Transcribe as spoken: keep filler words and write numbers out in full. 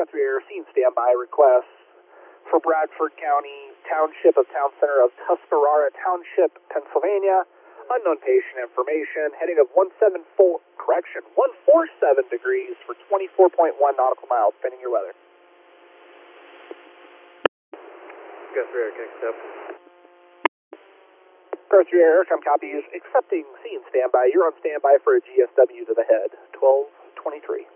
Guthrie Air, scene standby request for Bradford County, Township of Town Center of Tuscarora Township, Pennsylvania. Unknown patient information, heading of one seven four, correction, one four seven degrees for twenty-four point one nautical miles, pending your weather. Guthrie Air, can accept. Guthrie Air, come copies, accepting scene standby. You're on standby for a G S W to the head, twelve twenty-three.